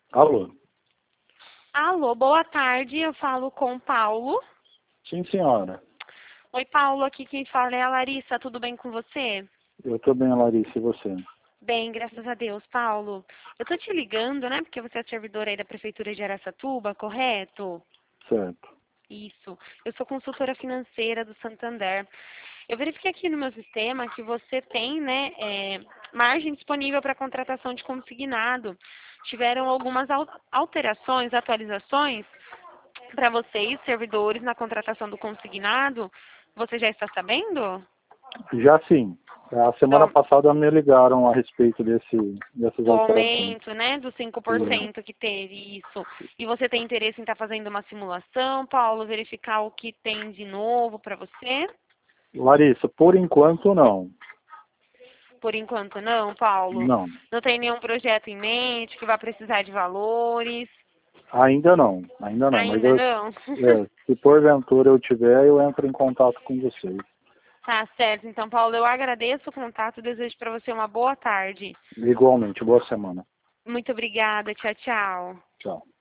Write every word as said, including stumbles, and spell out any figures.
Alô? Alô, boa tarde, eu falo com o Paulo. Sim, senhora. Oi, Paulo, aqui quem fala é a Larissa, tudo bem com você? Eu tô bem, Larissa, e você? Bem, graças a Deus, Paulo. Eu tô te ligando, né, porque você é servidora aí da Prefeitura de Araçatuba, correto? Certo. Isso. Eu sou consultora financeira do Santander. Eu verifiquei aqui no meu sistema que você tem, né, é, margem disponível para contratação de consignado. Tiveram algumas al- alterações, atualizações para vocês, servidores, na contratação do consignado. Você já está sabendo? Já sim. A semana Do, passada me ligaram a respeito desse, dessas do alterações. aumento, né, do cinco por E, cento que teve isso. E você tem interesse em estar fazendo uma simulação, Paulo, verificar o que tem de novo para você? Larissa, por enquanto não. Por enquanto não, Paulo. Não. Não tem nenhum projeto em mente que vai precisar de valores? Ainda não. Ainda não. Mas Ainda eu, não? é, se porventura eu tiver, eu entro em contato com vocês. Tá certo. Então, Paulo, eu agradeço o contato e desejo para você uma boa tarde. Igualmente. Boa semana. Muito obrigada. Tchau, tchau. Tchau.